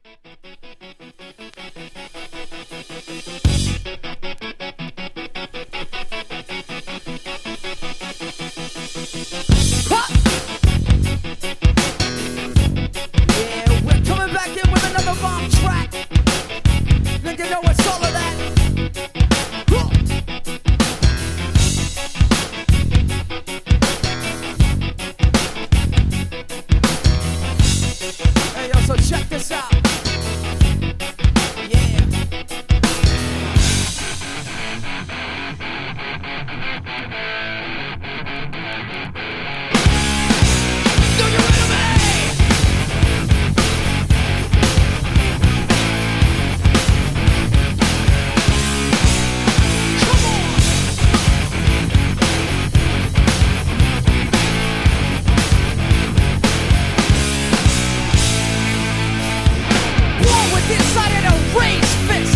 Yeah, we're coming back in with another bomb track. Think you know what's all of that? Hey yo, so check this out. Yeah. Do you ready, man? Inside of the race fits